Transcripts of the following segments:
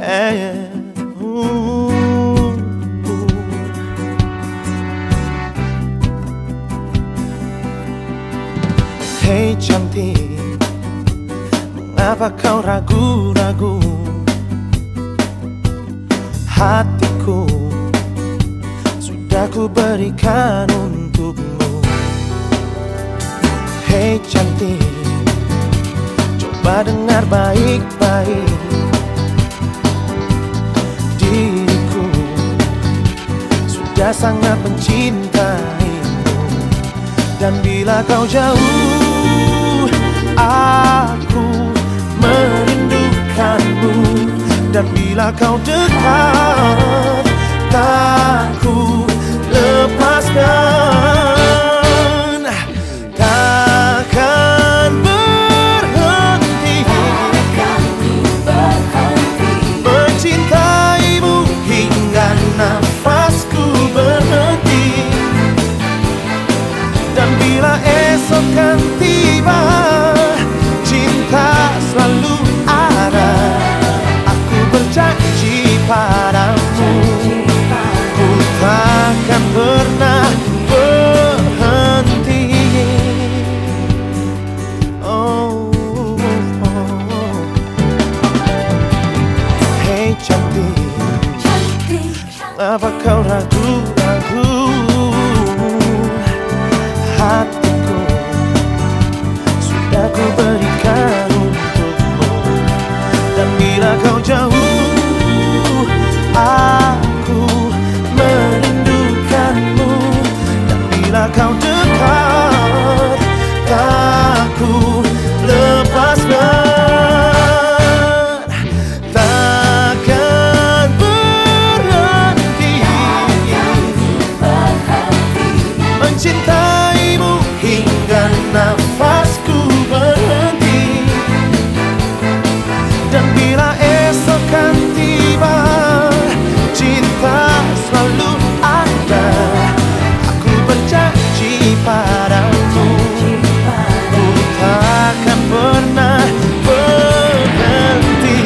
Hei cantik, mengapa kau ragu-ragu? Hatiku sudah ku berikan untukmu. Hei cantik, coba dengar baik-baik. Diriku sudah sangat mencintaimu, dan bila kau jauh, aku merindukanmu. Dan bila kau dekat, tak ku lepaskan. Takkan berhenti mencintaimu hingga nafasku berhenti. Dan bila esok kan tiba, cinta selalu ada. Aku berjanji padamu, ku takkan pernah berhenti. Oh, oh. Hei cantik, apa kau ragu-ragu? Hatiku sudah ku berikan untukmu, dan bila kau jauh, aku merindukanmu. Dan bila kau dekat, tak ku lepaskan. Takkan berhenti mencintaimu hingga nafasku berhenti. Dan bila esok kan tiba, cinta selalu ada. Aku berjanji padamu, ku takkan pernah berhenti.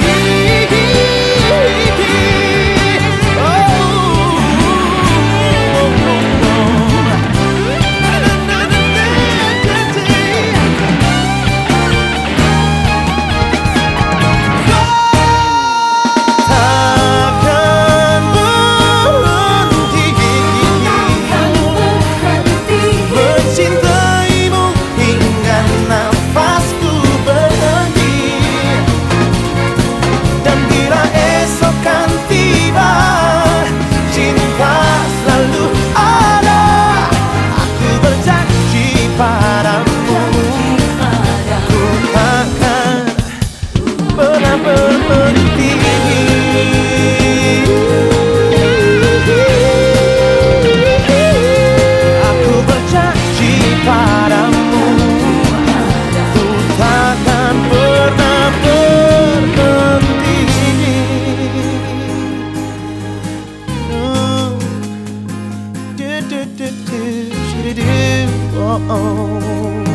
Oh, oh.